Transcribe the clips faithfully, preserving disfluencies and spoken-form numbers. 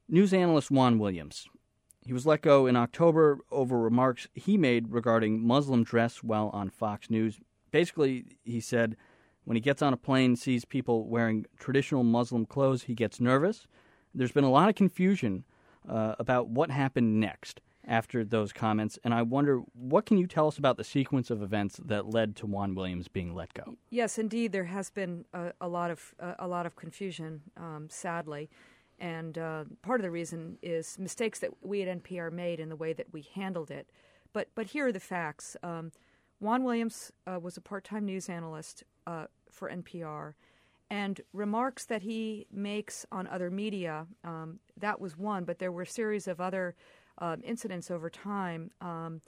News analyst Juan Williams. He was let go in October over remarks he made regarding Muslim dress while on Fox News. Basically, he said when he gets on a plane and sees people wearing traditional Muslim clothes, he gets nervous. There's been a lot of confusion uh, about what happened next after those comments, and I wonder, what can you tell us about the sequence of events that led to Juan Williams being let go? Yes, indeed, there has been a, a lot of uh, a lot of confusion, um, sadly. And uh, part of the reason is mistakes that we at N P R made in the way that we handled it. But but here are the facts. Um, Juan Williams uh, was a part-time news analyst uh, for N P R, and remarks that he makes on other media, um, that was one, but there were a series of other uh, incidents over time, um,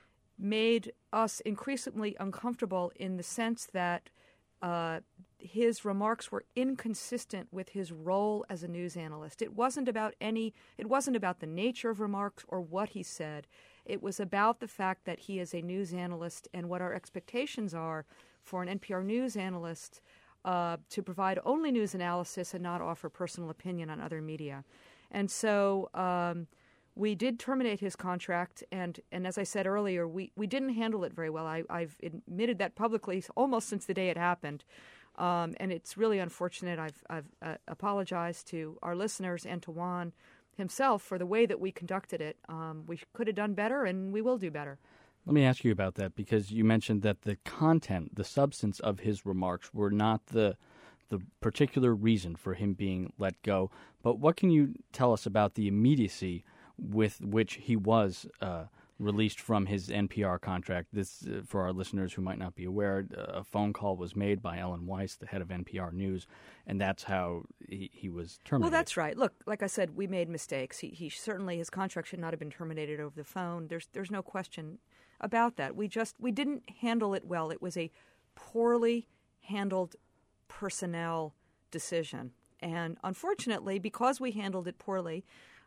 made us increasingly uncomfortable in the sense that uh, his remarks were inconsistent with his role as a news analyst. It wasn't about any, it wasn't about the nature of remarks or what he said. It was about the fact that he is a news analyst and what our expectations are for an N P R news analyst uh, to provide only news analysis and not offer personal opinion on other media. And so um, we did terminate his contract, and, and as I said earlier, we, we didn't handle it very well. I, I've admitted that publicly almost since the day it happened. Um, and it's really unfortunate. I've, I've uh, apologized to our listeners and to Juan himself for the way that we conducted it. Um, we could have done better, and we will do better. Let me ask you about that, because you mentioned that the content, the substance of his remarks were not the the particular reason for him being let go. But what can you tell us about the immediacy with which he was uh, released from his N P R contract? This, uh, for our listeners who might not be aware, a phone call was made by Ellen Weiss, the head of N P R News, and that's how he, he was terminated. Well, that's right. Look, like I said, we made mistakes. He, he certainly, his contract should not have been terminated over the phone. There's there's no question about that. We just we didn't handle it well. It was a poorly handled personnel decision, and unfortunately, because we handled it poorly,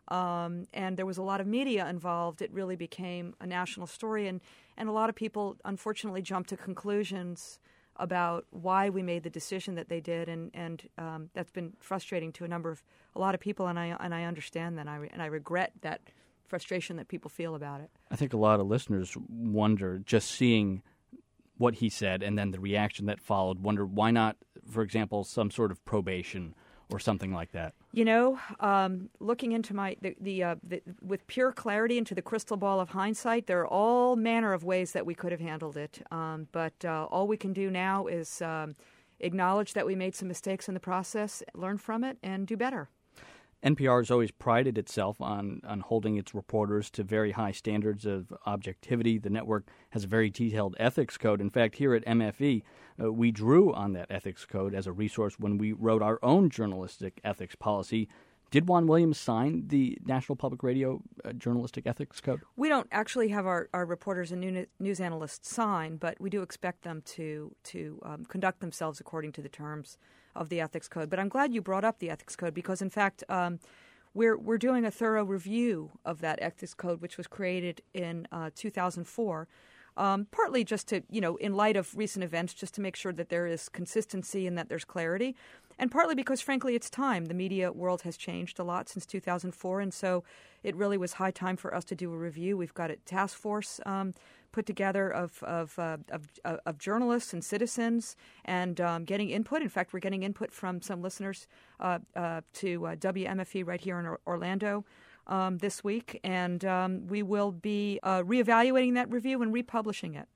Um, and there was a lot of media involved, it really became a national story, and, and a lot of people unfortunately jumped to conclusions about why we made the decision that they did, and, and um, that's been frustrating to a number of a lot of people, and I and I understand that, and I, re- and I regret that frustration that people feel about it. I think a lot of listeners wonder, just seeing what he said and then the reaction that followed, wonder why not, for example, some sort of probation or something like that. You know, um, looking into my the, the, uh, the with pure clarity into the crystal ball of hindsight, there are all manner of ways that we could have handled it. Um, but uh, all we can do now is um, acknowledge that we made some mistakes in the process, learn from it, and do better. N P R has always prided itself on, on holding its reporters to very high standards of objectivity. The network has a very detailed ethics code. In fact, here at M F E, uh, we drew on that ethics code as a resource when we wrote our own journalistic ethics policy. Did Juan Williams sign the National Public Radio uh, Journalistic Ethics Code? We don't actually have our, our reporters and new, news analysts sign, but we do expect them to, to um, conduct themselves according to the terms of the ethics code. But I'm glad you brought up the ethics code because, in fact, um, we're we're doing a thorough review of that ethics code, which was created in uh, two thousand four, um, partly just to, you know, in light of recent events, just to make sure that there is consistency and that there's clarity, and partly because, frankly, it's time. The media world has changed a lot since two thousand four, and so it really was high time for us to do a review. We've got a task force um, put together of of, uh, of of journalists and citizens, and um, getting input. In fact, we're getting input from some listeners uh, uh, to uh, W M F E right here in or- Orlando um, this week, and um, we will be uh, reevaluating that review and republishing it.